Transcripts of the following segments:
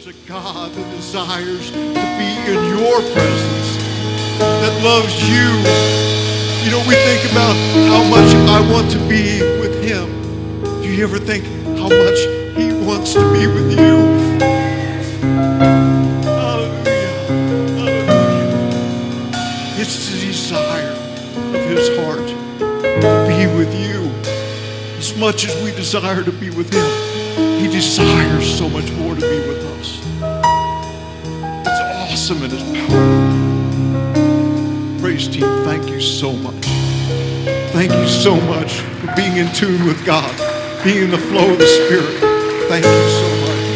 There's a God that desires to be in your presence, that loves you. You know, we think about how much I want to be with him. Do you ever think how much he wants to be with you? Hallelujah. Hallelujah. It's the desire of his heart to be with you. As much as we desire to be with him, he desires so much more to be with us. It's awesome and it's powerful. Praise team, thank you so much. Thank you so much for being in tune with God, being in the flow of the Spirit. Thank you so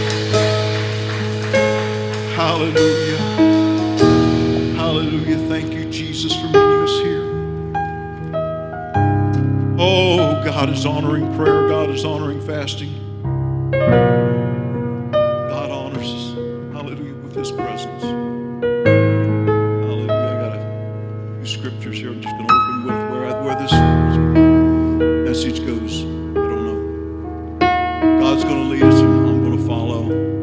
much. Hallelujah. Hallelujah. Thank you, Jesus, for meeting us here. Oh, God is honoring prayer. God is honoring fasting. God honors us. Hallelujah, with his presence. Hallelujah. I got a few scriptures here I'm just going to open with where this message goes. I don't know. God's going to lead us and I'm going to follow.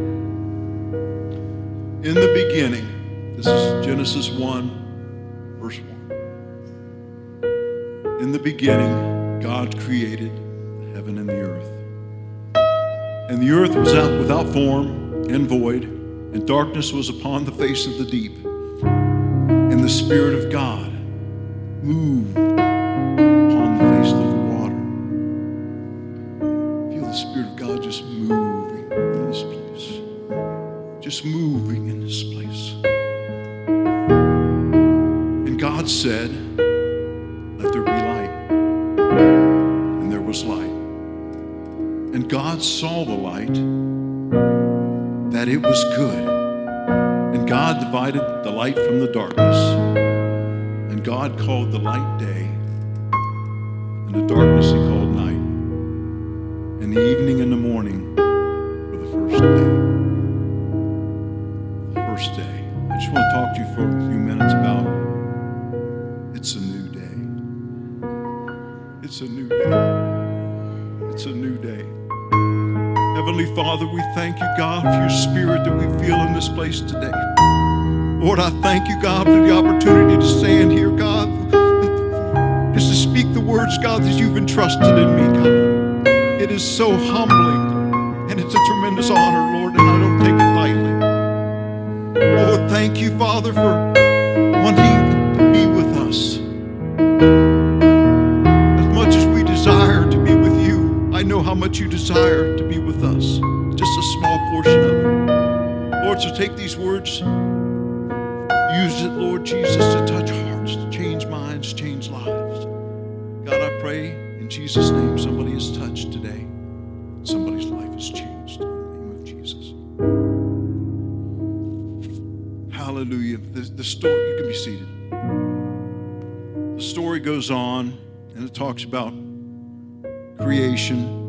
In the beginning, this is Genesis 1, verse 1. In the beginning, God created the heaven and the earth. And the earth was without form and void, and darkness was upon the face of the deep. And the Spirit of God moved upon the face of the water. Feel the Spirit of God just moving in this place. Just moving in this place. And God said, "Let there be light." And there was light. And God saw the light, that it was good. And God divided the light from the darkness. And God called the light day, and the darkness he called night. And the evening and the morning were the first day. The first day. I just want to talk to you for a few minutes about it's a new day. It's a new day. It's a new day. Heavenly Father, we thank you, God, for your Spirit that we feel in this place today. Lord, I thank you, God, for the opportunity to stand here, God, just to speak the words, God, that you've entrusted in me, God. It is so humbling, and it's a tremendous honor, Lord, and I don't take it lightly. Lord, thank you, Father, for wanting to be with us. As much as we desire to be with you, I know how much you desire to be with us. Just a small portion of it. Lord, so take these words, use it, Lord Jesus, to touch hearts, to change minds, change lives. God, I pray in Jesus' name somebody is touched today. Somebody's life is changed in the name of Jesus. Hallelujah. The story, you can be seated. The story goes on and it talks about creation.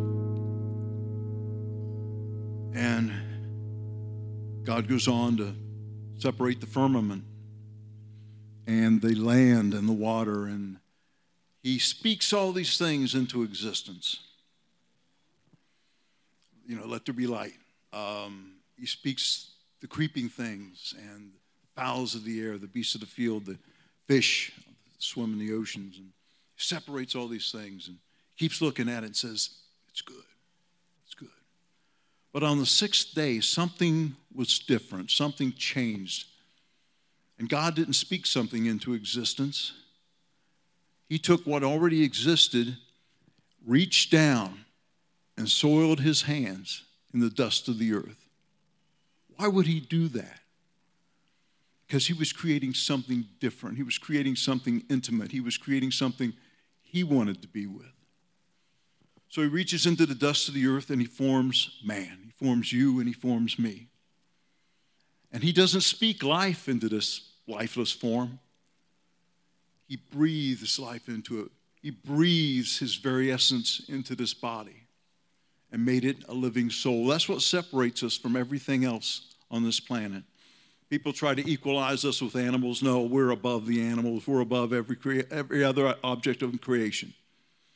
And God goes on to separate the firmament and the land and the water, and he speaks all these things into existence. You know, let there be light. He speaks the creeping things and the fowls of the air, the beasts of the field, the fish that swim in the oceans, and he separates all these things and keeps looking at it and says, it's good. It's good. But on the sixth day, something was different. Something changed. And God didn't speak something into existence. He took what already existed, reached down, and soiled his hands in the dust of the earth. Why would he do that? Because he was creating something different. He was creating something intimate. He was creating something he wanted to be with. So he reaches into the dust of the earth and he forms man. He forms you and he forms me. And he doesn't speak life into this lifeless form. He breathes life into it. He breathes his very essence into this body and made it a living soul. That's what separates us from everything else on this planet. People try to equalize us with animals. No, we're above the animals. We're above every other object of creation.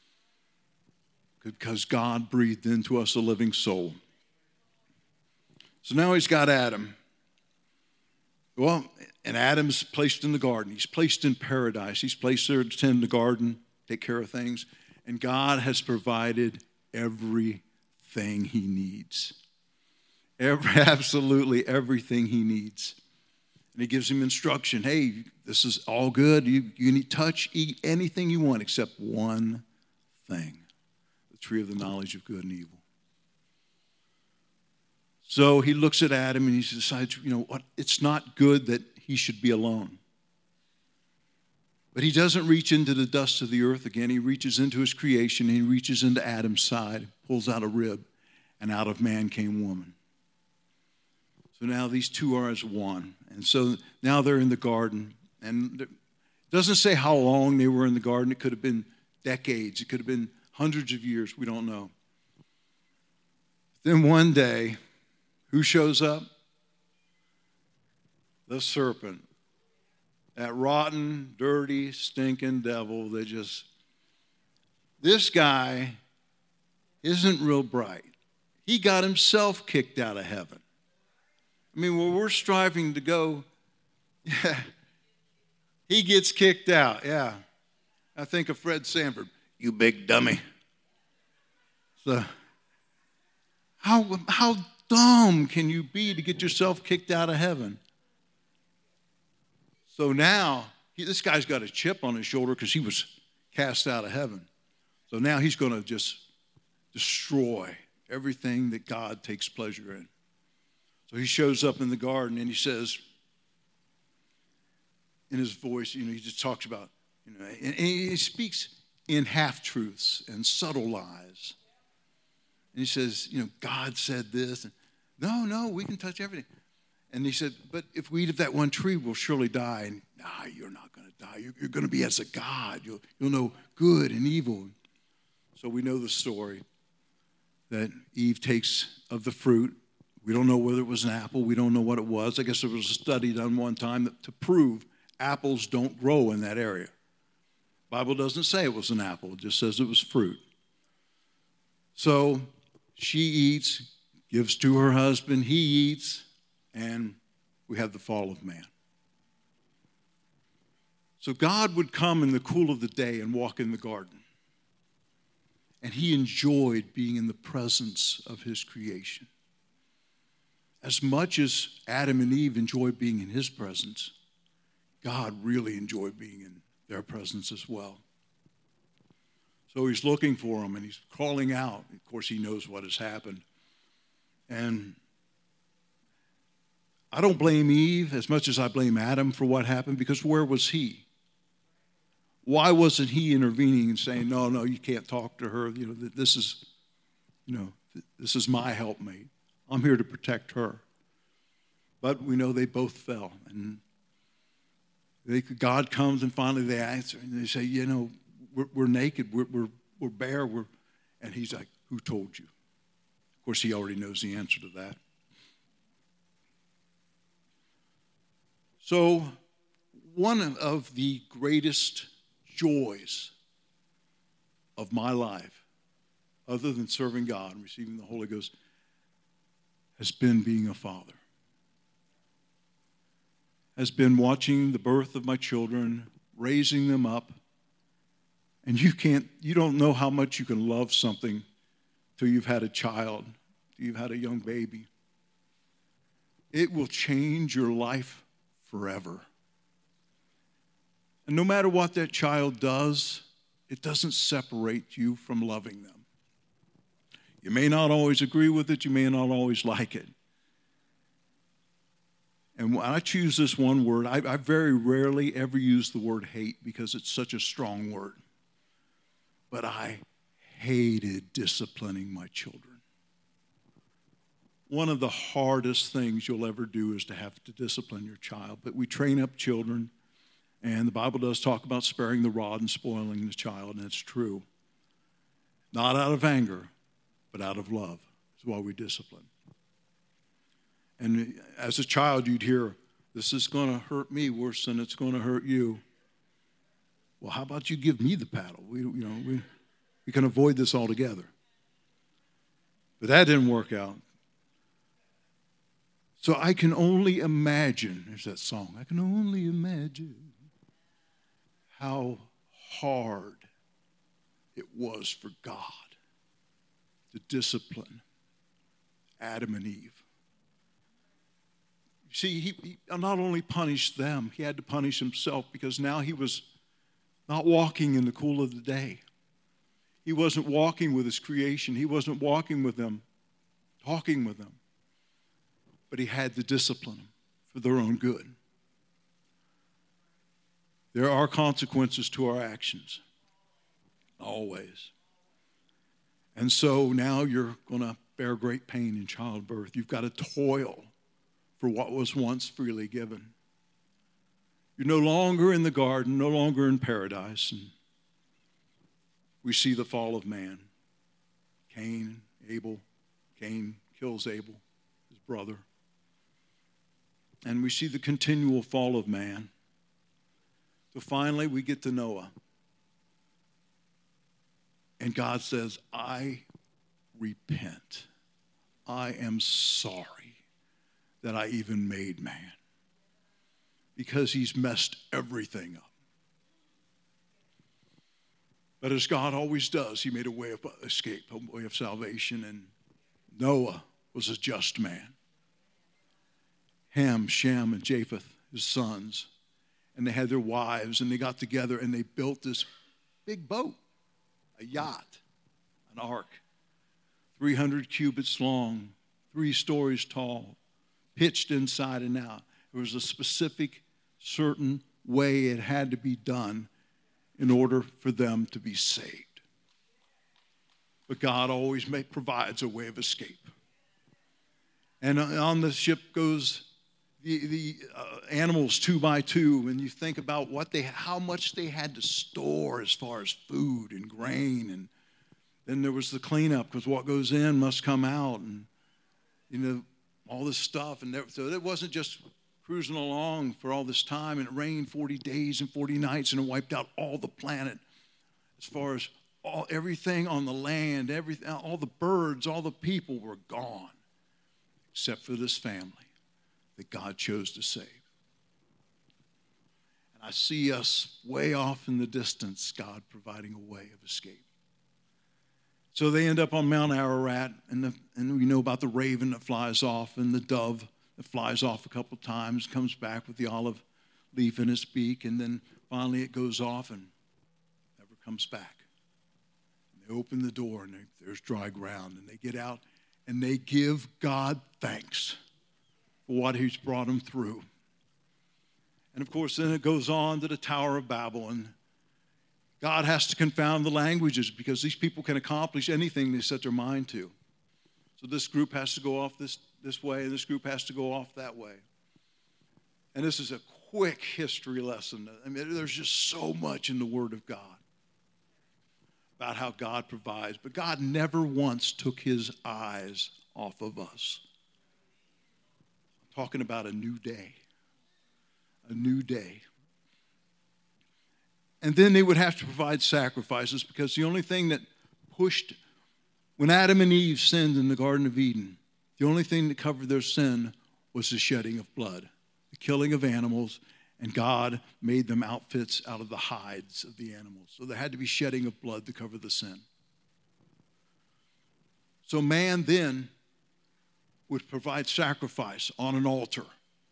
Because God breathed into us a living soul. So now he's got Adam. Well, and Adam's placed in the garden. He's placed in paradise. He's placed there to tend the garden, take care of things. And God has provided everything he needs. Absolutely everything he needs. And he gives him instruction. Hey, this is all good. You need touch, eat anything you want except one thing. The tree of the knowledge of good and evil. So he looks at Adam and he decides, you know what? It's not good that he should be alone. But he doesn't reach into the dust of the earth again. He reaches into his creation and he reaches into Adam's side, pulls out a rib, and out of man came woman. So now these two are as one. And so now they're in the garden. And it doesn't say how long they were in the garden. It could have been decades. It could have been hundreds of years. We don't know. Then one day, who shows up? The serpent. That rotten, dirty, stinking devil that this guy isn't real bright. He got himself kicked out of heaven. I mean, where we're striving to go, yeah, he gets kicked out, yeah. I think of Fred Sanford, you big dummy. So, how dumb can you be to get yourself kicked out of heaven? So now, this guy's got a chip on his shoulder because he was cast out of heaven. So now he's going to just destroy everything that God takes pleasure in. So he shows up in the garden and he says, in his voice, he just talks about, and he speaks in half-truths and subtle lies. And he says, God said this. And, no, we can touch everything. And he said, but if we eat of that one tree, we'll surely die. And, you're not going to die. You're going to be as a God. You'll know good and evil. So we know the story that Eve takes of the fruit. We don't know whether it was an apple. We don't know what it was. I guess there was a study done one time to prove apples don't grow in that area. The Bible doesn't say it was an apple. It just says it was fruit. So she eats, gives to her husband. He eats, and we have the fall of man. So God would come in the cool of the day and walk in the garden. And he enjoyed being in the presence of his creation. As much as Adam and Eve enjoyed being in his presence, God really enjoyed being in their presence as well. So he's looking for them and he's calling out. Of course, he knows what has happened. And I don't blame Eve as much as I blame Adam for what happened, because where was he? Why wasn't he intervening and saying, no, you can't talk to her. This is my helpmate. I'm here to protect her. But we know they both fell. And God comes and finally they answer and they say, we're naked, we're bare, and he's like, who told you? Of course, he already knows the answer to that. So one of the greatest joys of my life, other than serving God and receiving the Holy Ghost, has been being a father. Has been watching the birth of my children, raising them up. And you don't know how much you can love something till you've had a child, till you've had a young baby. It will change your life forever. And no matter what that child does, it doesn't separate you from loving them. You may not always agree with it. You may not always like it. And when I choose this one word, I very rarely ever use the word hate because it's such a strong word. But I hated disciplining my children. One of the hardest things you'll ever do is to have to discipline your child. But we train up children, and the Bible does talk about sparing the rod and spoiling the child, and it's true. Not out of anger, but out of love is why we discipline. And as a child, you'd hear, this is going to hurt me worse than it's going to hurt you. Well, how about you give me the paddle? We can avoid this altogether. But that didn't work out. So I can only imagine, there's that song, I can only imagine how hard it was for God to discipline Adam and Eve. See, he not only punished them, he had to punish himself, because now he was not walking in the cool of the day. He wasn't walking with his creation. He wasn't walking with them, talking with them. But he had to discipline them for their own good. There are consequences to our actions, always. And so now you're going to bear great pain in childbirth. You've got to toil for what was once freely given. You're no longer in the garden, no longer in paradise. And we see the fall of man. Cain, Abel. Cain kills Abel, his brother. And we see the continual fall of man. So finally we get to Noah. And God says, I repent. I am sorry that I even made man, because he's messed everything up. But as God always does, he made a way of escape, a way of salvation, and Noah was a just man. Ham, Shem, and Japheth, his sons, and they had their wives, and they got together and they built this big boat, a yacht, an ark, 300 cubits long, 3 stories tall, pitched inside and out. There was a specific, certain way it had to be done in order for them to be saved. But God always provides a way of escape. And on the ship goes the animals 2 by 2, and you think about how much they had to store as far as food and grain, and then there was the cleanup, because what goes in must come out, and all this stuff. And so it wasn't just cruising along for all this time, and it rained 40 days and 40 nights, and it wiped out all the planet as far as everything on the land, all the birds, all the people were gone, except for this family that God chose to save. And I see us way off in the distance, God providing a way of escape. So they end up on Mount Ararat, and we know about the raven that flies off and the dove that flies off a couple times, comes back with the olive leaf in its beak, and then finally it goes off and never comes back. And they open the door, and there's dry ground, and they get out, and they give God thanks for what he's brought them through. And of course, then it goes on to the Tower of Babel, and God has to confound the languages, because these people can accomplish anything they set their mind to. So this group has to go off this way, and this group has to go off that way. And this is a quick history lesson. I mean, there's just so much in the Word of God about how God provides. But God never once took his eyes off of us. I'm talking about a new day. A new day. And then they would have to provide sacrifices, because the only thing that pushed, when Adam and Eve sinned in the Garden of Eden, the only thing that covered their sin was the shedding of blood, the killing of animals, and God made them outfits out of the hides of the animals. So there had to be shedding of blood to cover the sin. So man then would provide sacrifice on an altar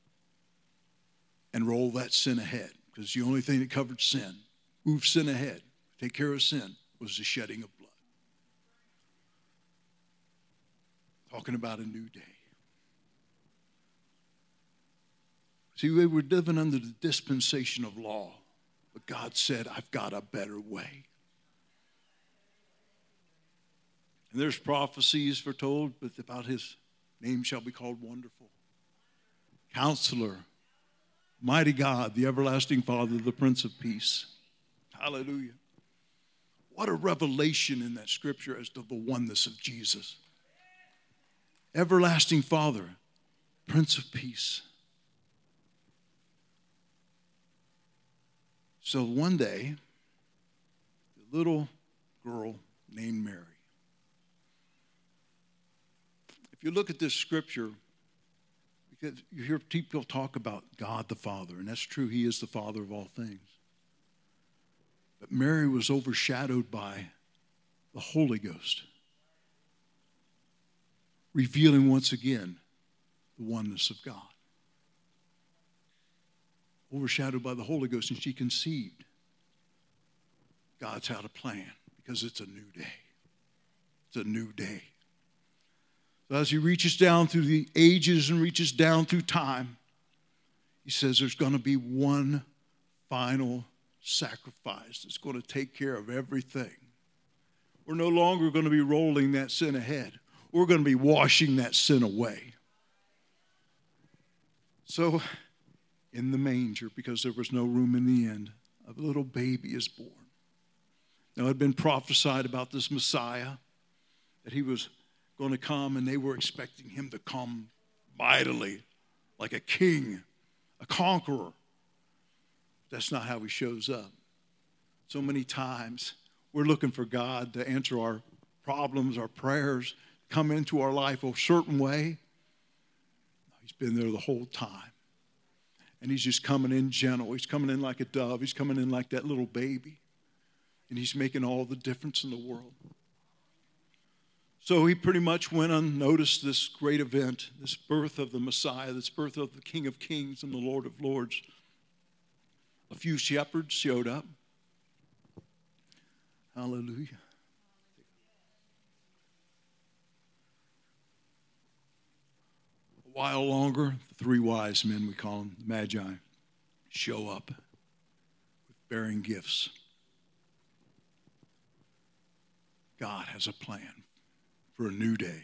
and roll that sin ahead, because the only thing that covered sin, move sin ahead, take care of sin, was the shedding of blood. Talking about a new day. See, we were living under the dispensation of law, but God said, I've got a better way. And there's prophecies foretold about his name shall be called Wonderful, Counselor, Mighty God, the Everlasting Father, the Prince of Peace. Hallelujah. What a revelation in that scripture as to the oneness of Jesus. Everlasting Father, Prince of Peace. So one day, a little girl named Mary. If you look at this scripture, we Because you hear people talk about God the Father, and that's true. He is the Father of all things. But Mary was overshadowed by the Holy Ghost, revealing once again the oneness of God. Overshadowed by the Holy Ghost, and she conceived. God's had a plan because it's a new day. It's a new day. So as he reaches down through the ages and reaches down through time, he says there's going to be one final sacrifice that's going to take care of everything. We're no longer going to be rolling that sin ahead. We're going to be washing that sin away. So, in the manger, because there was no room in the inn, a little baby is born. Now, it had been prophesied about this Messiah, that he was going to come, and they were expecting him to come mightily, like a king, a conqueror. That's not how he shows up. So many times, we're looking for God to answer our problems, our prayers, come into our life a certain way. He's been there the whole time. And he's just coming in gentle. He's coming in like a dove. He's coming in like that little baby. And he's making all the difference in the world. So he pretty much went unnoticed, this great event, this birth of the Messiah, this birth of the King of Kings and the Lord of Lords. A few shepherds showed up. Hallelujah. A while longer, the three wise men, we call them, the Magi, show up bearing gifts. God has a plan for a new day.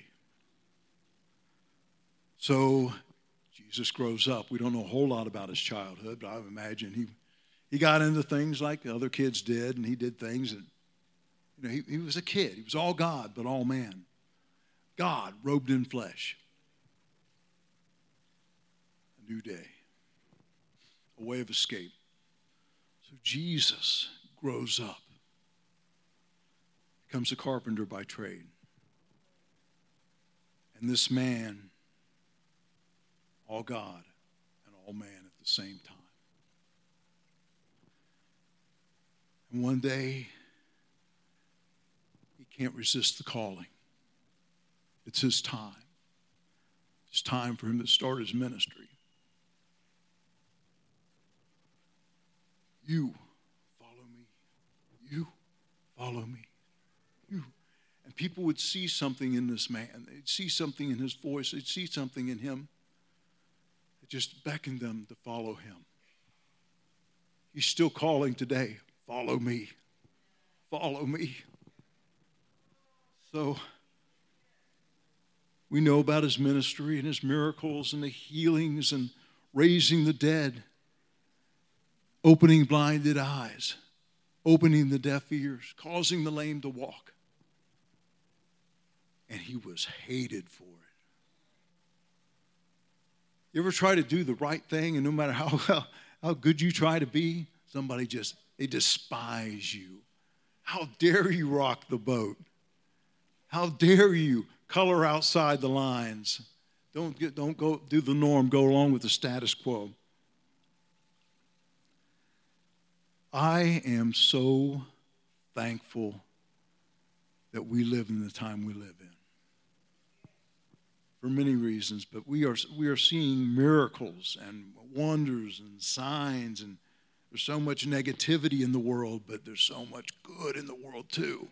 So Jesus grows up. We don't know a whole lot about his childhood, but I would imagine he got into things like the other kids did, and he did things that, he was a kid. He was all God, but all man. God robed in flesh. A new day. A way of escape. So Jesus grows up. Becomes a carpenter by trade. And this man, all God and all man at the same time. And one day, he can't resist the calling. It's his time. It's time for him to start his ministry. You follow me. You follow me. You. And people would see something in this man. They'd see something in his voice. They'd see something in him. It just beckoned them to follow him. He's still calling today. Follow me. Follow me. So we know about his ministry and his miracles and the healings and raising the dead, opening blinded eyes, opening the deaf ears, causing the lame to walk. And he was hated for it. You ever try to do the right thing, and no matter how good you try to be, somebody they despise you. How dare you rock the boat? How dare you color outside the lines? Don't go do the norm, go along with the status quo. I am so thankful that we live in the time we live in. For many reasons, but we are seeing miracles and wonders and signs, and there's so much negativity in the world, but there's so much good in the world too.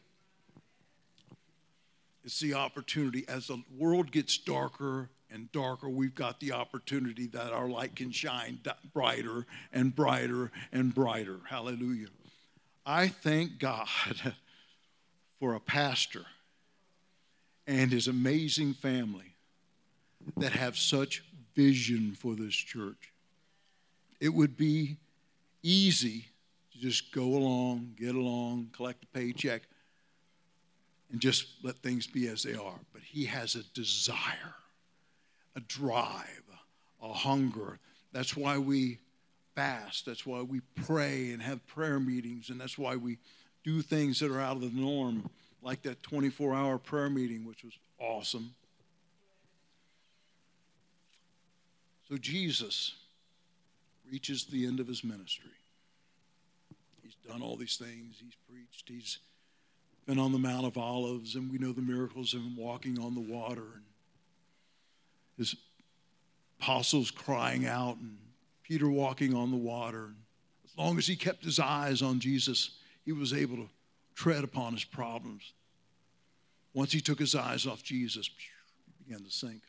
It's the opportunity. As the world gets darker and darker, we've got the opportunity that our light can shine brighter and brighter and brighter. Hallelujah. I thank God for a pastor and his amazing family that have such vision for this church. It would be easy to just go along, get along, collect a paycheck, and just let things be as they are. But he has a desire, a drive, a hunger. That's why we fast. That's why we pray and have prayer meetings. And that's why we do things that are out of the norm, like that 24-hour prayer meeting, which was awesome. So Jesus reaches the end of his ministry. He's done all these things. He's preached. He's been on the Mount of Olives, and we know the miracles of him walking on the water, and his apostles crying out, and Peter walking on the water. And as long as he kept his eyes on Jesus, he was able to tread upon his problems. Once he took his eyes off Jesus, he began to sink.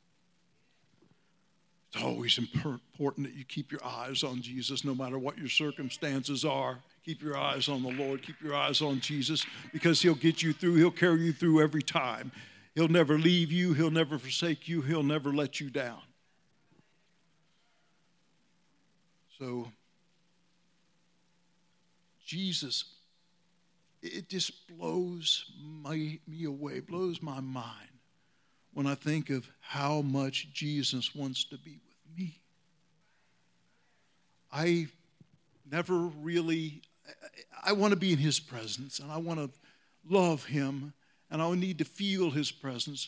It's always important that you keep your eyes on Jesus no matter what your circumstances are. Keep your eyes on the Lord. Keep your eyes on Jesus, because he'll get you through. He'll carry you through every time. He'll never leave you. He'll never forsake you. He'll never let you down. So, Jesus, it just blows me away, blows my mind when I think of how much Jesus wants to be with me. I want to be in his presence, and I want to love him, and I need to feel his presence.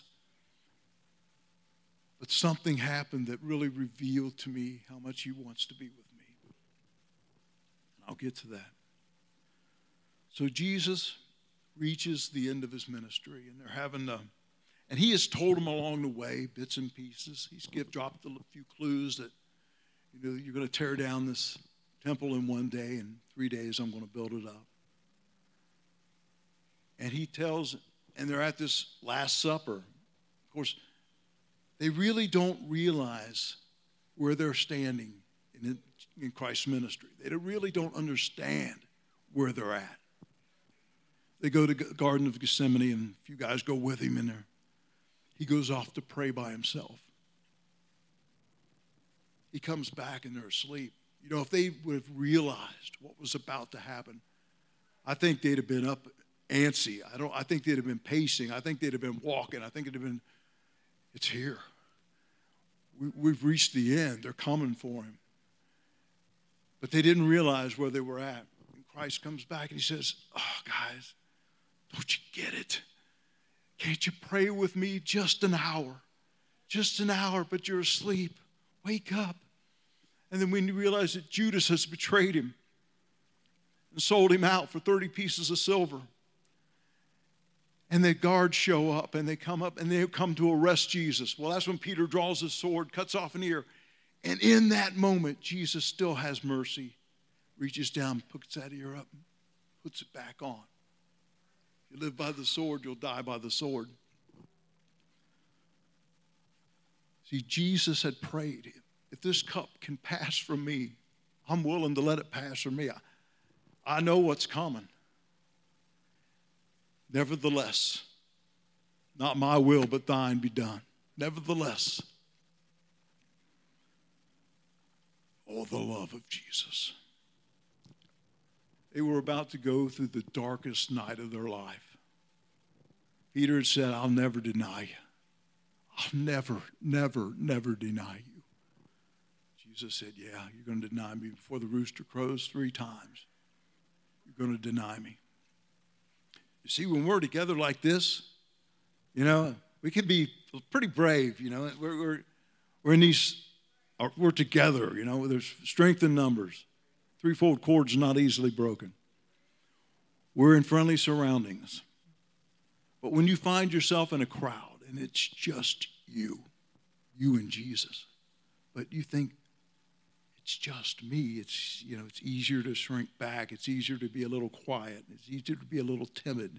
But something happened that really revealed to me how much he wants to be with me. And I'll get to that. So Jesus reaches the end of his ministry, and they're having and he has told them along the way, bits and pieces. He's dropped a few clues that, you're going to tear down this temple in one day, and 3 days I'm going to build it up. And he tells, and they're at this Last Supper. Of course, they really don't realize where they're standing in Christ's ministry. They really don't understand where they're at. They go to the Garden of Gethsemane, and a few guys go with him in there. He goes off to pray by himself. He comes back, and they're asleep. If they would have realized what was about to happen, I think they'd have been up antsy. I think they'd have been pacing. I think they'd have been walking. I think it'd have been, it's here. We've reached the end. They're coming for him. But they didn't realize where they were at. And Christ comes back, and he says, oh, guys, don't you get it? Can't you pray with me just an hour? Just an hour, but you're asleep. Wake up. And then when you realize that Judas has betrayed him and sold him out for 30 pieces of silver, and the guards show up, and they come up, and they come to arrest Jesus. Well, that's when Peter draws his sword, cuts off an ear. And in that moment, Jesus still has mercy, reaches down, puts that ear up, puts it back on. If you live by the sword, you'll die by the sword. See, Jesus had prayed, if this cup can pass from me, I'm willing to let it pass from me. I know what's coming. Nevertheless, not my will, but thine be done. Nevertheless, oh, the love of Jesus. They were about to go through the darkest night of their life. Peter had said, I'll never deny you. I'll never, never, never deny you. Jesus said, yeah, you're going to deny me before the rooster crows 3 times. You're going to deny me. You see, when we're together like this, we can be pretty brave. We're in these, we're together. There's strength in numbers. Threefold cord's not easily broken. We're in friendly surroundings. But when you find yourself in a crowd and it's just you and Jesus, but you think it's just me, it's easier to shrink back. It's easier to be a little quiet. It's easier to be a little timid.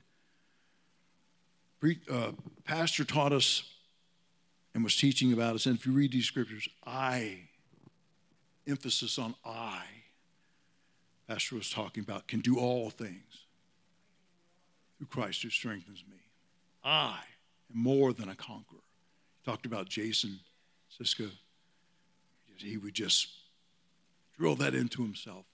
Pastor taught us and was teaching about us, and if you read these scriptures, emphasis on I. Pastor was talking about can do all things through Christ who strengthens me. I am more than a conqueror. He talked about Jason Siska. He would just drill that into himself.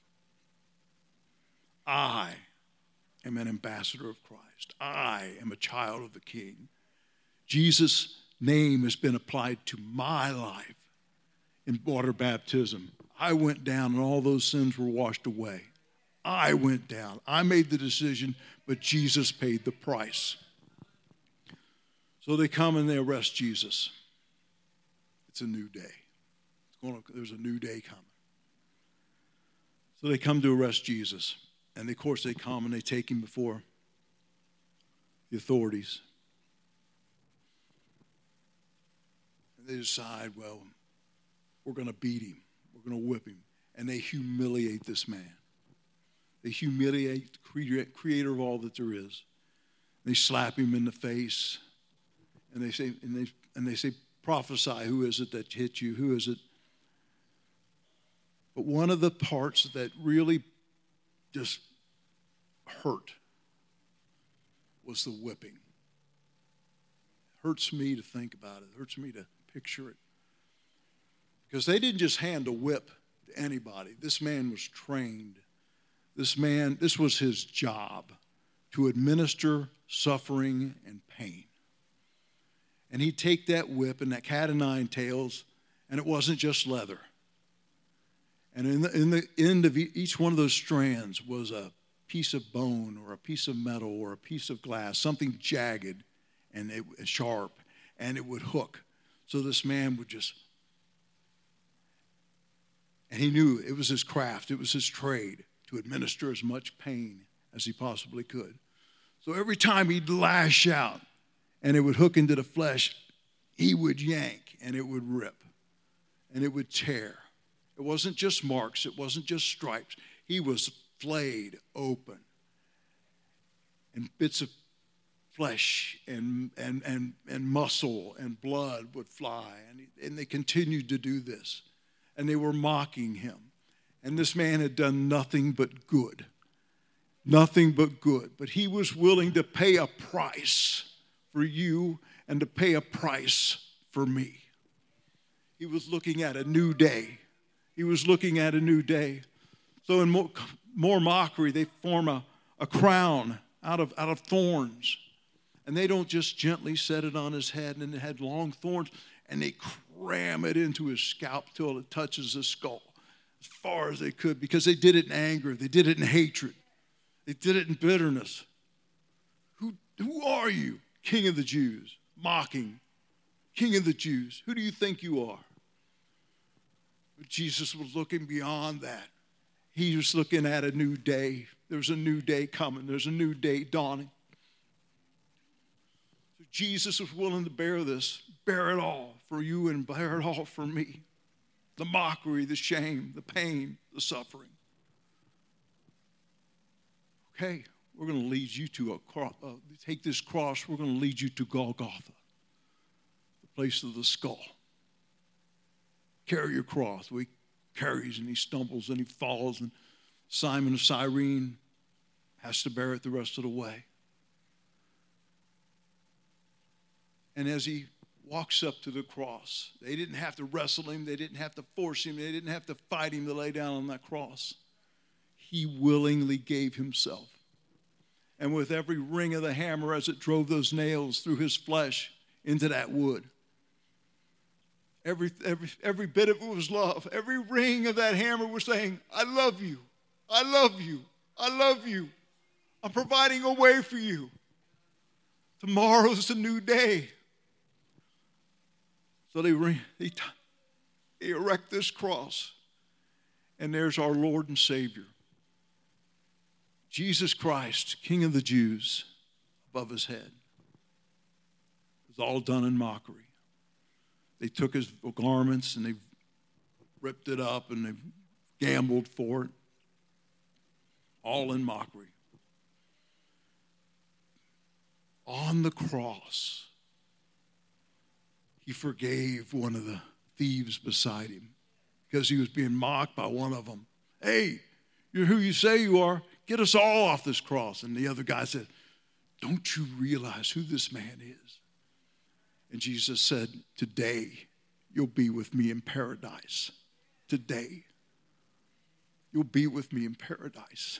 I am an ambassador of Christ. I am a child of the King. Jesus' name has been applied to my life in water baptism. I went down and all those sins were washed away. I went down. I made the decision, but Jesus paid the price. So they come and they arrest Jesus. It's a new day. It's there's a new day coming. So they come to arrest Jesus. And of course they come and they take him before the authorities. And they decide, well, we're going to beat him. We're going to whip him. And they humiliate this man. They humiliate the creator of all that there is. They slap him in the face. And they say, prophesy, who is it that hit you? Who is it? But one of the parts that really just hurt was the whipping. It hurts me to think about it. It hurts me to picture it. Because they didn't just hand a whip to anybody. This man was trained. This was his job, to administer suffering and pain. And he'd take that whip and that cat o' nine tails, and it wasn't just leather. And in the end of each one of those strands was a piece of bone or a piece of metal or a piece of glass, something jagged and sharp, and it would hook. So this man would just, and he knew it was his craft, it was his trade to administer as much pain as he possibly could. So every time he'd lash out and it would hook into the flesh, he would yank and it would rip and it would tear. It wasn't just marks, it wasn't just stripes. He was flayed open, and bits of flesh and muscle and blood would fly. And they continued to do this. And they were mocking him. And this man had done nothing but good. Nothing but good. But he was willing to pay a price for you and to pay a price for me. He was looking at a new day. He was looking at a new day. So in more mockery, they form a crown out of thorns. And they don't just gently set it on his head, and it had long thorns, and they cram it into his scalp till it touches his skull as far as they could, because they did it in anger. They did it in hatred. They did it in bitterness. Who are you, King of the Jews? Mocking, King of the Jews. Who do you think you are? But Jesus was looking beyond that. He was looking at a new day. There's a new day coming. There's a new day dawning. So Jesus was willing to bear this, bear it all for you and bear it all for me. The mockery, the shame, the pain, the suffering. Okay, we're going to lead you to take this cross, we're going to lead you to Golgotha, the place of the skull. Carry your cross. He carries and he stumbles and he falls, and Simon of Cyrene has to bear it the rest of the way. And as he walks up to the cross, they didn't have to wrestle him, they didn't have to force him, they didn't have to fight him to lay down on that cross. He willingly gave himself. And with every ring of the hammer as it drove those nails through his flesh into that wood, every bit of it was love. Every ring of that hammer was saying, I love you, I love you, I love you. I'm providing a way for you. Tomorrow's a new day. So they erect this cross, and there's our Lord and Savior, Jesus Christ, King of the Jews, above his head. It was all done in mockery. They took his garments and they ripped it up and they gambled for it, all in mockery. On the cross, he forgave one of the thieves beside him because he was being mocked by one of them. Hey, you're who you say you are. Get us all off this cross. And the other guy said, don't you realize who this man is? And Jesus said, today you'll be with me in paradise. Today you'll be with me in paradise.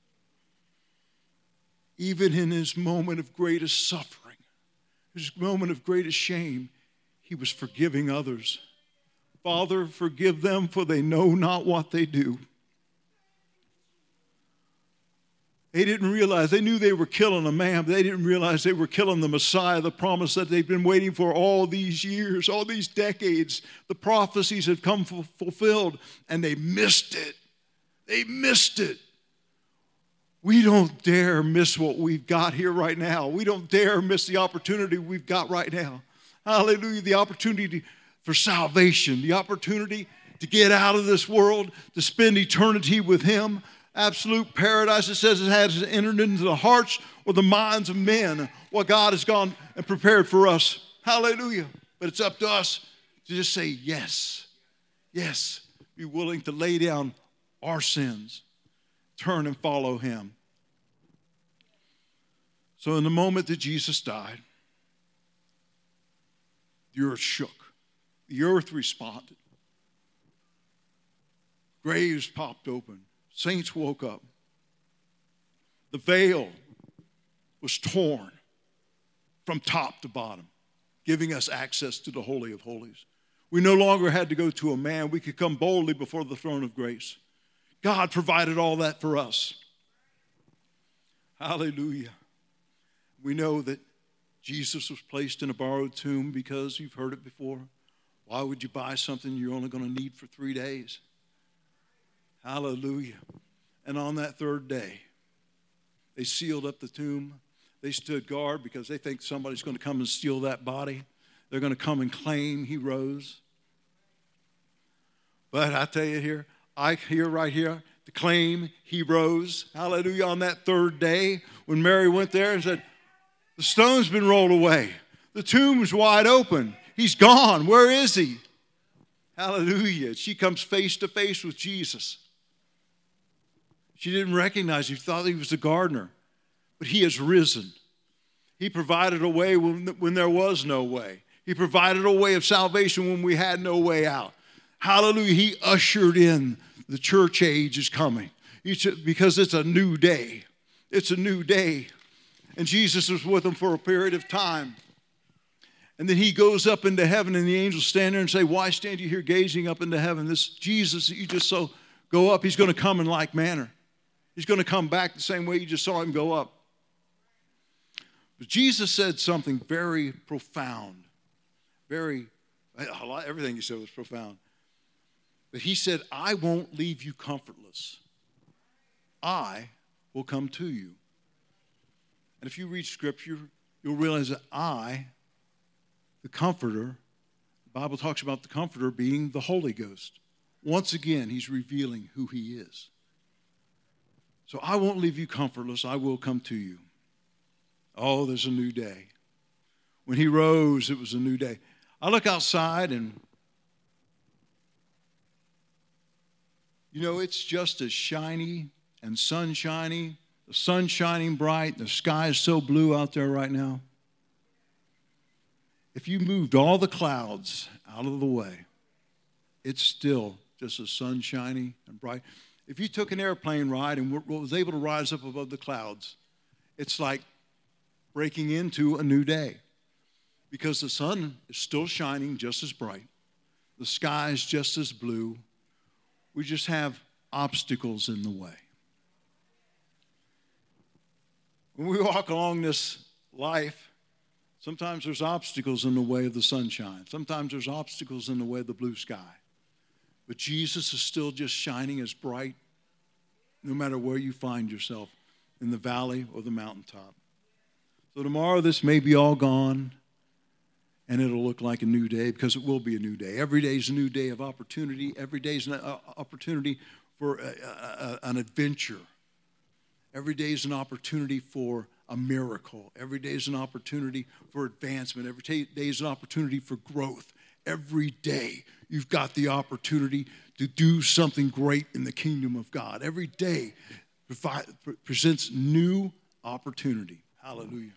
Even in his moment of greatest suffering, his moment of greatest shame, he was forgiving others. Father, forgive them, for they know not what they do. They didn't realize, they knew they were killing a man, but they didn't realize they were killing the Messiah, the promise that they've been waiting for all these years, all these decades. The prophecies had come fulfilled, and they missed it. They missed it. We don't dare miss what we've got here right now. We don't dare miss the opportunity we've got right now. Hallelujah, the opportunity for salvation, the opportunity to get out of this world, to spend eternity with Him. Absolute paradise, it says, it has entered into the hearts or the minds of men what God has gone and prepared for us. Hallelujah. But it's up to us to just say yes. Yes. Be willing to lay down our sins. Turn and follow Him. So in the moment that Jesus died, the earth shook. The earth responded. Graves popped open. Saints woke up. The veil was torn from top to bottom, giving us access to the Holy of Holies. We no longer had to go to a man. We could come boldly before the throne of grace. God provided all that for us. Hallelujah. We know that Jesus was placed in a borrowed tomb because you've heard it before. Why would you buy something you're only going to need for 3 days? Hallelujah. And on that third day, they sealed up the tomb. They stood guard because they think somebody's going to come and steal that body. They're going to come and claim He rose. But I tell you right here, to claim He rose. Hallelujah. On that third day, when Mary went there and said, the stone's been rolled away. The tomb's wide open. He's gone. Where is He? Hallelujah. She comes face to face with Jesus. She didn't recognize Him. She thought He was the gardener. But He has risen. He provided a way when there was no way. He provided a way of salvation when we had no way out. Hallelujah. He ushered in the church age is coming. Because it's a new day. It's a new day. And Jesus was with them for a period of time. And then He goes up into heaven, and the angels stand there and say, why stand you here gazing up into heaven? This Jesus that you just saw go up, He's going to come in like manner. He's going to come back the same way you just saw Him go up. But Jesus said something very profound. Everything He said was profound. But He said, I won't leave you comfortless. I will come to you. And if you read Scripture, you'll realize that I, the Comforter, the Bible talks about the Comforter being the Holy Ghost. Once again, He's revealing who He is. So I won't leave you comfortless. I will come to you. Oh, there's a new day. When He rose, it was a new day. I look outside and, it's just as shiny and sunshiny. The sun's shining bright. The sky is so blue out there right now. If you moved all the clouds out of the way, it's still just as sunshiny and bright. If you took an airplane ride and was able to rise up above the clouds, it's like breaking into a new day because the sun is still shining just as bright. The sky is just as blue. We just have obstacles in the way. When we walk along this life, sometimes there's obstacles in the way of the sunshine. Sometimes there's obstacles in the way of the blue sky. But Jesus is still just shining as bright no matter where you find yourself, in the valley or the mountaintop. So tomorrow this may be all gone, and it'll look like a new day because it will be a new day. Every day is a new day of opportunity. Every day is an opportunity for an adventure. Every day is an opportunity for a miracle. Every day is an opportunity for advancement. Every day is an opportunity for growth. Every day you've got the opportunity to do something great in the kingdom of God. Every day presents new opportunity. Hallelujah.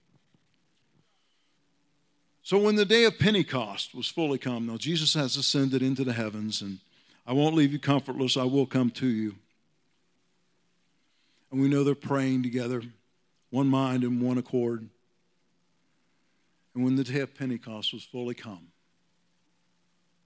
So when the day of Pentecost was fully come, now Jesus has ascended into the heavens, and I won't leave you comfortless, I will come to you. And we know they're praying together, one mind and one accord. And when the day of Pentecost was fully come,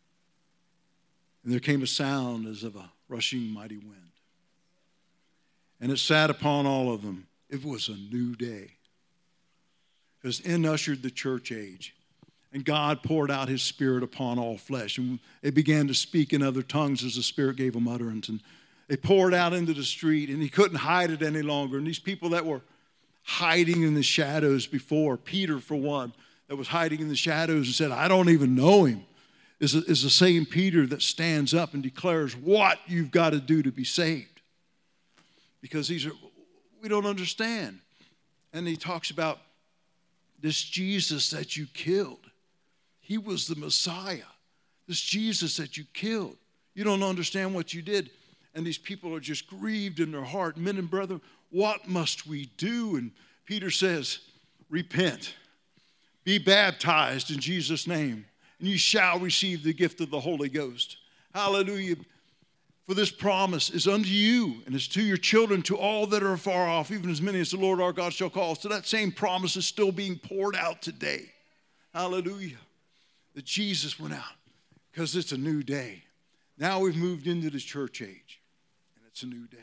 and there came a sound as of a rushing mighty wind. and it sat upon all of them. It was a new day. Because in ushered the church age. And God poured out his Spirit upon all flesh. And they began to speak in other tongues as the Spirit gave them utterance. And they poured out into the street, and he couldn't hide it any longer. And these people that were hiding in the shadows before, Peter for one, that was hiding in the shadows and said, I don't even know him, is the same Peter that stands up and declares what you've got to do to be saved. Because we don't understand. And he talks about this Jesus that you killed. He was the Messiah. This Jesus that you killed. You don't understand what you did. And these people are just grieved in their heart. Men and brethren, what must we do? And Peter says, repent. Be baptized in Jesus' name, and you shall receive the gift of the Holy Ghost. Hallelujah. For this promise is unto you, and is to your children, to all that are far off, even as many as the Lord our God shall call. So that same promise is still being poured out today. Hallelujah. That Jesus went out, because it's a new day. Now we've moved into the church age, and it's a new day.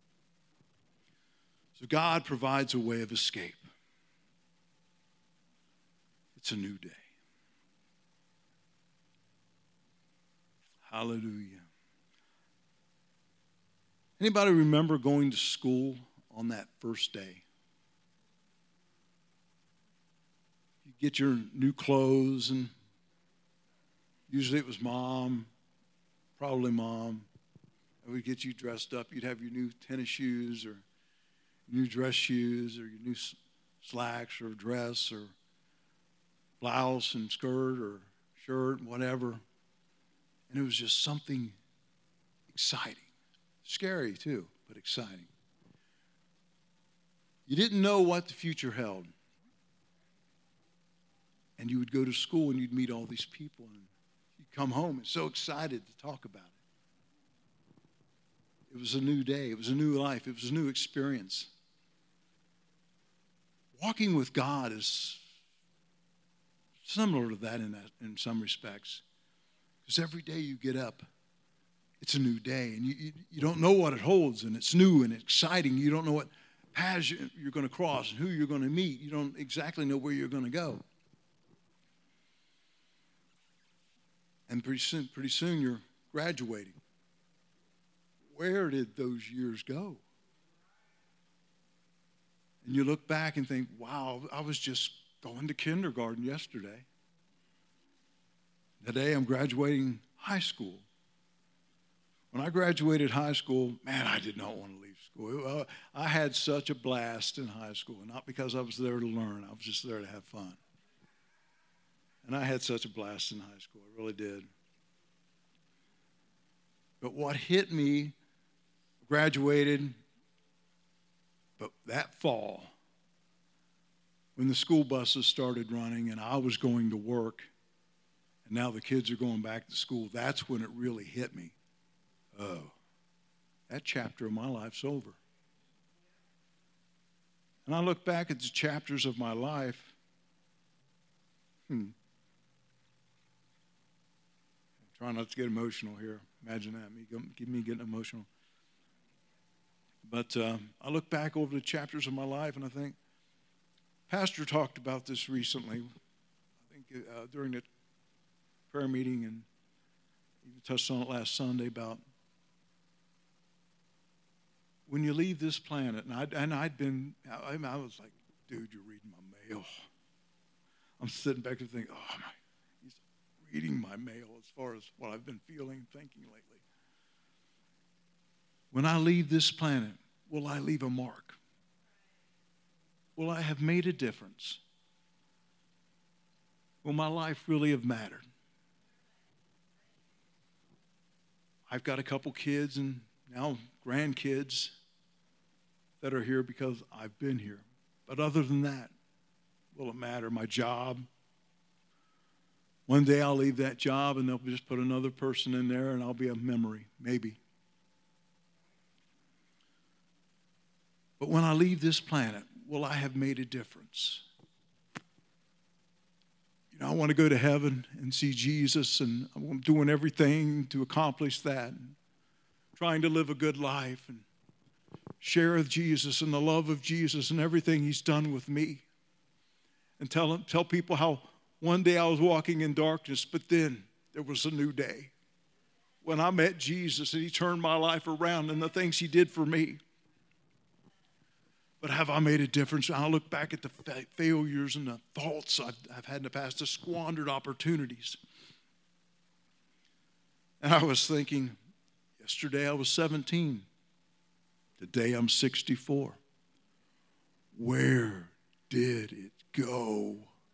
So God provides a way of escape. It's a new day. Hallelujah. Anybody remember going to school on that first day? You get your new clothes, and usually it was mom, probably mom, that would get you dressed up. You'd have your new tennis shoes or new dress shoes or your new slacks or dress or blouse and skirt or shirt, whatever. And it was just something exciting. Scary too, but exciting. You didn't know what the future held. And you would go to school and you'd meet all these people, and you'd come home and so excited to talk about it. It was a new day. It was a new life. It was a new experience. Walking with God is similar to that in some respects. Because every day you get up, it's a new day. And you don't know what it holds, and it's new and exciting. You don't know what paths you're going to cross and who you're going to meet. You don't exactly know where you're going to go. And pretty soon you're graduating. Where did those years go? And you look back and think, wow, I was just going to kindergarten yesterday. Today I'm graduating high school. When I graduated high school, man, I did not want to leave school. I had such a blast in high school, not because I was there to learn. I was just there to have fun. And I had such a blast in high school. I really did. But what hit me, graduated, but that fall, when the school buses started running and I was going to work, and now the kids are going back to school, that's when it really hit me. Oh, that chapter of my life's over. And I look back at the chapters of my life. Try not to get emotional here. Imagine that, me getting emotional. But I look back over the chapters of my life and I think, Pastor talked about this recently, I think during the prayer meeting, and he touched on it last Sunday about when you leave this planet. And I was like, dude, you're reading my mail. I'm sitting back and thinking, oh, he's reading my mail as far as what I've been feeling and thinking lately. When I leave this planet, will I leave a mark? Will I have made a difference? Will my life really have mattered? I've got a couple kids and now grandkids that are here because I've been here. But other than that, will it matter? My job? One day I'll leave that job and they'll just put another person in there and I'll be a memory, maybe. But when I leave this planet, will I have made a difference? You know, I want to go to heaven and see Jesus, and I'm doing everything to accomplish that, and trying to live a good life and share of Jesus and the love of Jesus and everything he's done with me. And tell people how one day I was walking in darkness, but then there was a new day when I met Jesus and he turned my life around and the things he did for me. But have I made a difference? I look back at the failures and the faults I've had in the past, the squandered opportunities. And I was thinking, yesterday I was 17. Today I'm 64. Where did it go?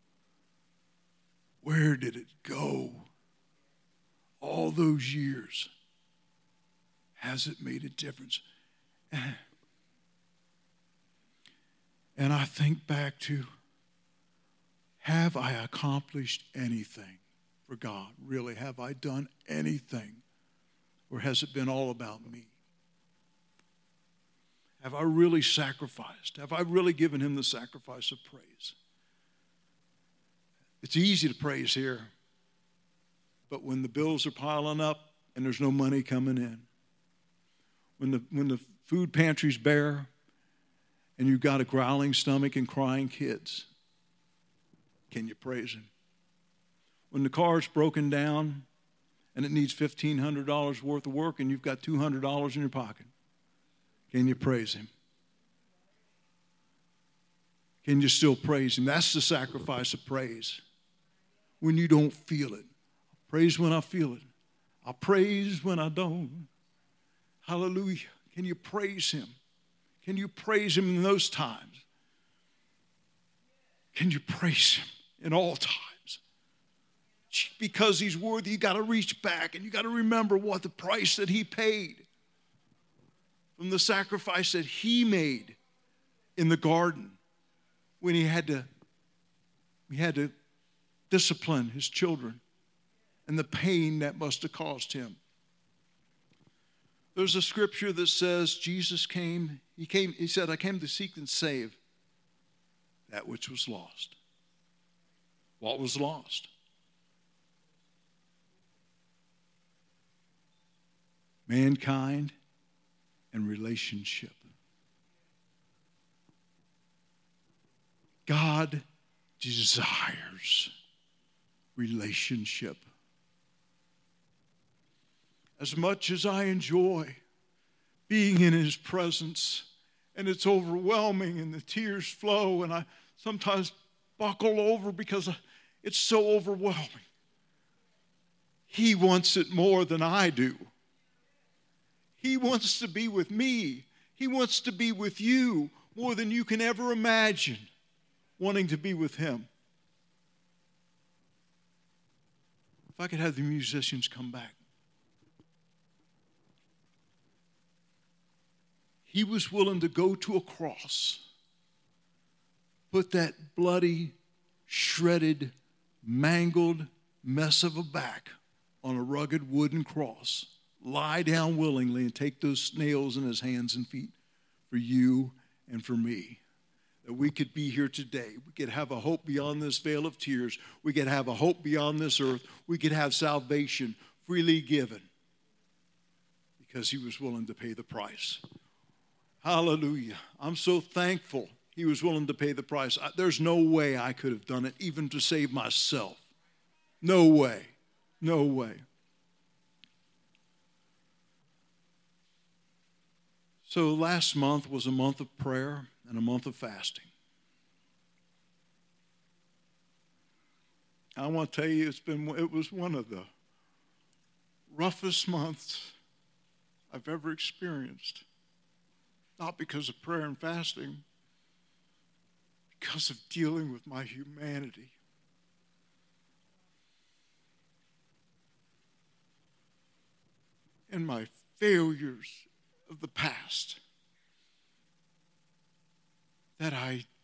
Where did it go? All those years. Has it made a difference? And I think back to, have I accomplished anything for God? Really, have I done anything? Or has it been all about me? Have I really sacrificed? Have I really given him the sacrifice of praise? It's easy to praise here, but when the bills are piling up and there's no money coming in, when the food pantry's bare, and you've got a growling stomach and crying kids, can you praise him? When the car's broken down and it needs $1,500 worth of work and you've got $200 in your pocket, can you praise him? Can you still praise him? That's the sacrifice of praise. When you don't feel it. I praise when I feel it. I praise when I don't. Hallelujah. Can you praise him? Can you praise him in those times? Can you praise him in all times? Because he's worthy, you got to reach back and you got to remember what the price that he paid from the sacrifice that he made in the garden when he had to discipline his children and the pain that must have caused him. There's a scripture that says Jesus came, he said, I came to seek and save that which was lost. What was lost? Mankind and relationship. God desires relationship. As much as I enjoy being in his presence, and it's overwhelming and the tears flow and I sometimes buckle over because it's so overwhelming. He wants it more than I do. He wants to be with me. He wants to be with you more than you can ever imagine wanting to be with him. If I could have the musicians come back. He was willing to go to a cross, put that bloody, shredded, mangled mess of a back on a rugged wooden cross, lie down willingly and take those nails in his hands and feet for you and for me. That we could be here today. We could have a hope beyond this veil of tears. We could have a hope beyond this earth. We could have salvation freely given because he was willing to pay the price. Hallelujah. I'm so thankful he was willing to pay the price. There's no way I could have done it, even to save myself. No way. No way. So last month was a month of prayer and a month of fasting. I want to tell you, it was one of the roughest months I've ever experienced. Not because of prayer and fasting, because of dealing with my humanity. And my failures of the past. That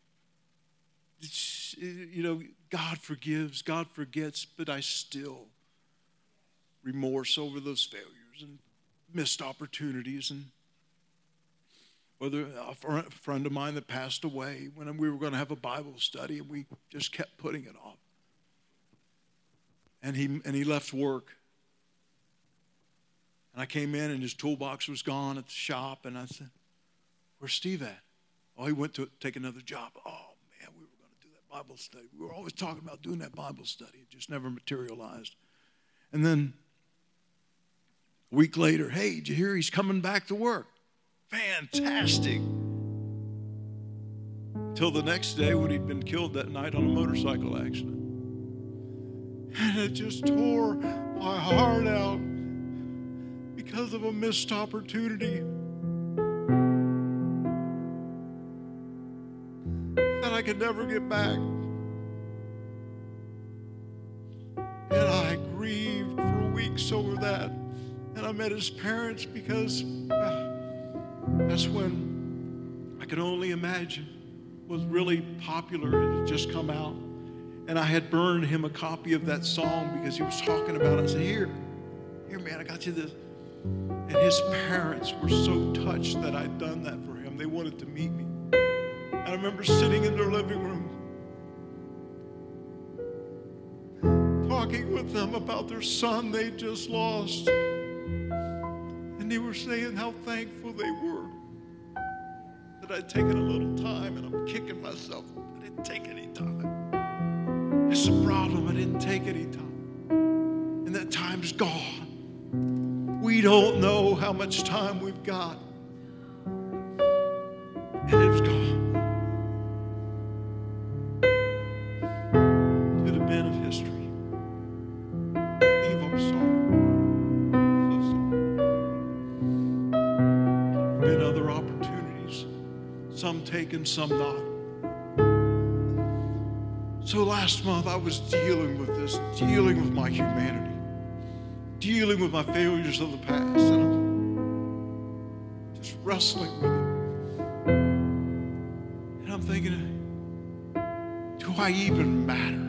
God forgives, God forgets, but I still remorse over those failures and missed opportunities. And whether a friend of mine that passed away when we were going to have a Bible study and we just kept putting it off. And he left work. And I came in and his toolbox was gone at the shop and I said, Where's Steve at? Oh, he went to take another job. Oh, man, we were going to do that Bible study. We were always talking about doing that Bible study. It just never materialized. And then a week later, hey, did you hear he's coming back to work? Fantastic. Until the next day when he'd been killed that night on a motorcycle accident. And it just tore my heart out because of a missed opportunity that I could never get back. And I grieved for weeks over that. And I met his parents because that's when I could only imagine was really popular. It had just come out. And I had burned him a copy of that song because he was talking about it. I said, here, man, I got you this. And his parents were so touched that I'd done that for him. They wanted to meet me. And I remember sitting in their living room talking with them about their son they just lost. And they were saying how thankful they were that I'd taken a little time, and I'm kicking myself. I didn't take any time. That's the problem. I didn't take any time. And that time's gone. We don't know how much time we've got. And it's gone. To the bin of history. Eve, I'm sorry. So sorry. There have been other opportunities. Some taken, some not. So last month I was dealing with this, dealing with my humanity, dealing with my failures of the past, and I'm just wrestling with it. And I'm thinking, do I even matter?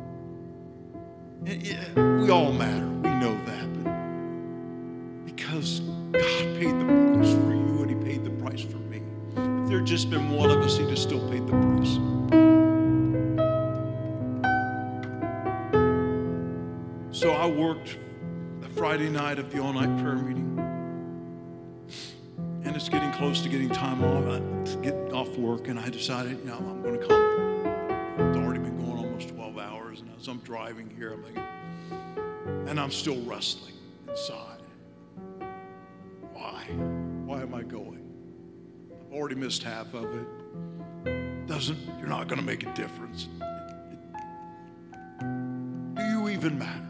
And yeah, we all matter, we know that, but because God paid the price for you and He paid the price for me. If there had just been one of us, He'd have still paid the price. So I worked the Friday night of the all-night prayer meeting. And it's getting close to getting time off to get off work. And I decided, I'm going to come. It's already been going almost 12 hours. And as I'm driving here, I'm thinking, and I'm still wrestling inside. Why? Why am I going? I've already missed half of it. You're not going to make a difference. Do you even matter?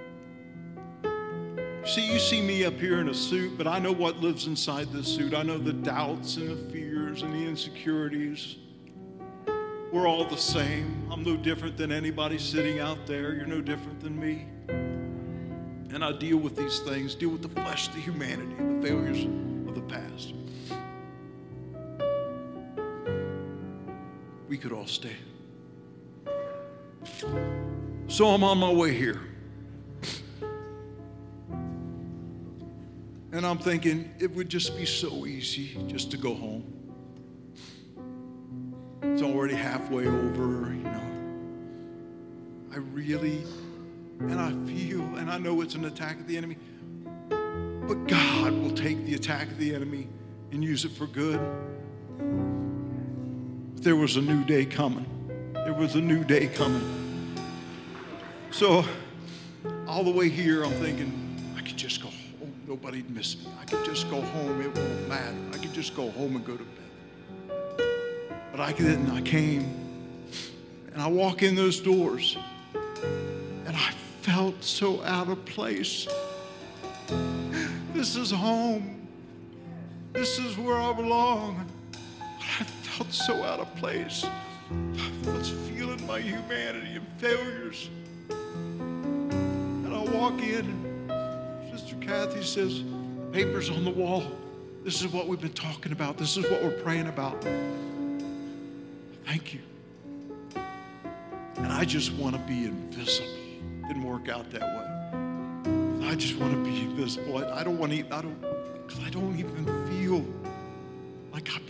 See, you see me up here in a suit, but I know what lives inside this suit. I know the doubts and the fears and the insecurities. We're all the same. I'm no different than anybody sitting out there. You're no different than me. And I deal with these things, deal with the flesh, the humanity, the failures of the past. We could all stand. So I'm on my way here. And I'm thinking it would just be so easy just to go home. It's already halfway over, I really, and I feel, and I know it's an attack of the enemy, but God will take the attack of the enemy and use it for good. But there was a new day coming. There was a new day coming. So all the way here, I'm thinking, I could just go home. Nobody'd miss me. I could just go home. It won't matter. I could just go home and go to bed. But I didn't. I came, and I walk in those doors, and I felt so out of place. This is home. This is where I belong. But I felt so out of place. I was feeling my humanity and failures. And I walk in, and Sister Kathy says, papers on the wall. This is what we've been talking about. This is what we're praying about. Thank you. And I just want to be invisible. Didn't work out that way. I just want to be invisible. I don't even feel like I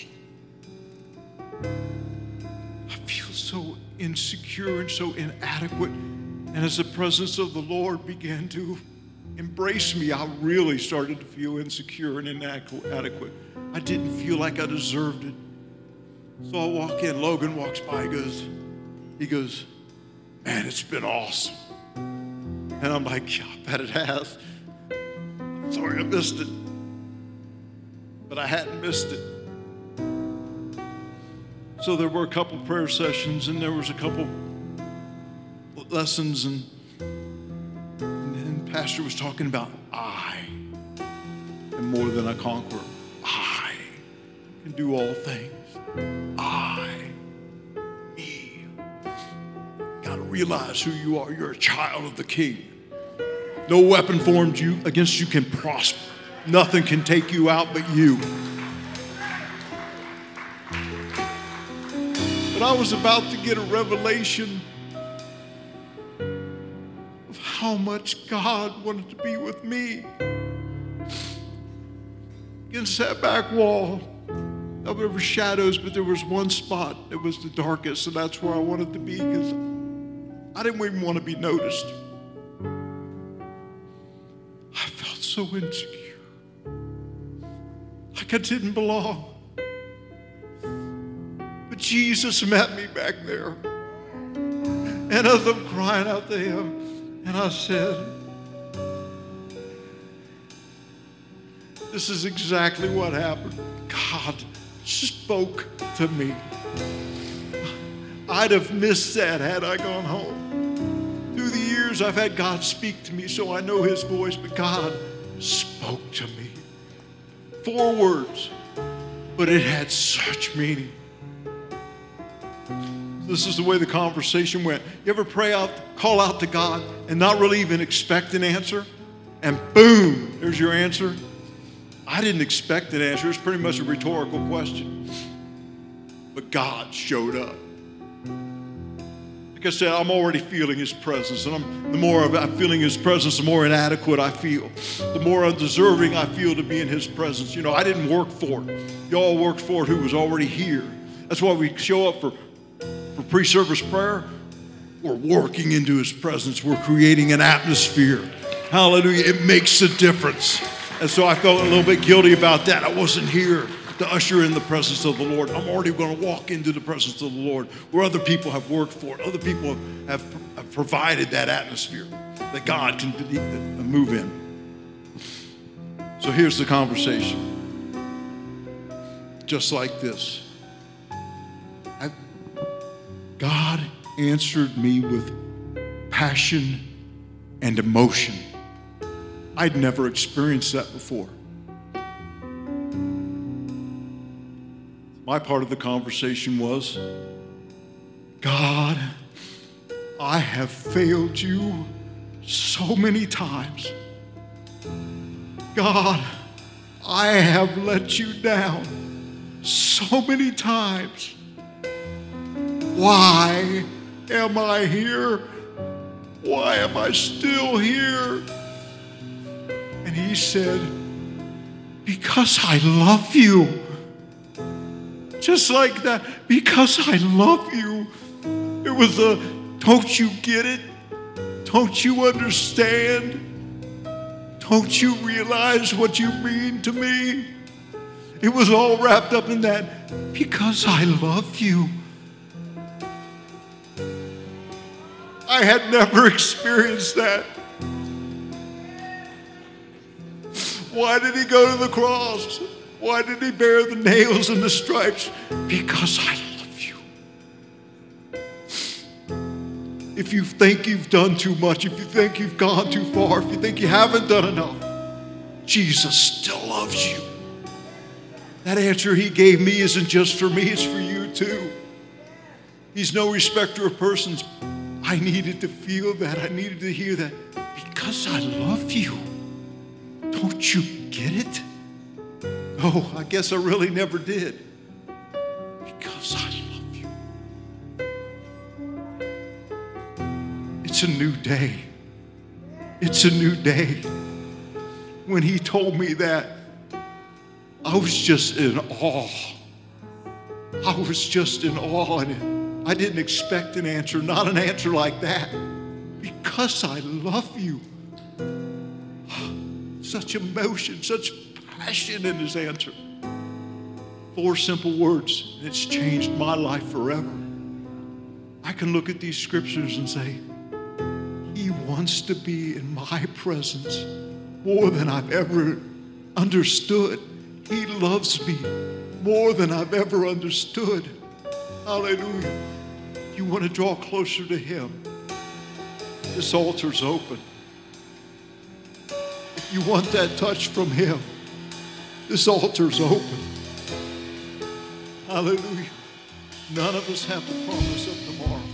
belong. I feel so insecure and so inadequate. And as the presence of the Lord began to embraced me, I really started to feel insecure and inadequate. I didn't feel like I deserved it. So I walk in, Logan walks by, he goes, man, it's been awesome. And I'm like, yeah, I bet it has. Sorry I missed it. But I hadn't missed it. So there were a couple prayer sessions, and there was a couple lessons, and Pastor was talking about I am more than a conqueror. I can do all things. Me. Got to realize who you are. You're a child of the King. No weapon formed against you can prosper. Nothing can take you out but you. But I was about to get a revelation of how much God wanted to be with me. Against that back wall, there were shadows, but there was one spot that was the darkest, and that's where I wanted to be, because I didn't even want to be noticed. I felt so insecure, like I didn't belong. But Jesus met me back there, and as I'm crying out to him, and I said, this is exactly what happened. God spoke to me. I'd have missed that had I gone home. Through the years, I've had God speak to me, so I know his voice, but God spoke to me. 4 words, but it had such meaning. This is the way the conversation went. You ever pray out, call out to God, and not really even expect an answer? And boom, there's your answer. I didn't expect an answer. It's pretty much a rhetorical question. But God showed up. Like I said, I'm already feeling his presence. And the more I'm feeling his presence, the more inadequate I feel. The more undeserving I feel to be in his presence. You know, I didn't work for it. Y'all worked for it who was already here. That's why we show up for pre-service prayer. We're working into his presence. We're creating an atmosphere. Hallelujah. It makes a difference. And so I felt a little bit guilty about that. I wasn't here to usher in the presence of the Lord. I'm already going to walk into the presence of the Lord where other people have worked for it. Other people have provided that atmosphere that God can move in. So here's the conversation. Just like this. God answered me with passion and emotion. I'd never experienced that before. My part of the conversation was, God, I have failed you so many times. God, I have let you down so many times. Why am I here? Why am I still here? And he said, because I love you. Just like that, because I love you. It was a, don't you get it? Don't you understand? Don't you realize what you mean to me? It was all wrapped up in that, because I love you. I had never experienced that. Why did he go to the cross? Why did he bear the nails and the stripes? Because I love you. If you think you've done too much, if you think you've gone too far, if you think you haven't done enough, Jesus still loves you. That answer he gave me isn't just for me, it's for you too. He's no respecter of persons. I needed to feel that. I needed to hear that. Because I love you. Don't you get it? Oh, I guess I really never did. Because I love you. It's a new day. It's a new day. When he told me that, I was just in awe. I was just in awe, and I didn't expect an answer, not an answer like that. Because I love you. such emotion, such passion in his answer. 4 simple words. It's changed my life forever. I can look at these scriptures and say, he wants to be in my presence more than I've ever understood. He loves me more than I've ever understood. Hallelujah. If you want to draw closer to him, this altar's open. If you want that touch from him, this altar's open. Hallelujah. None of us have the promise of tomorrow.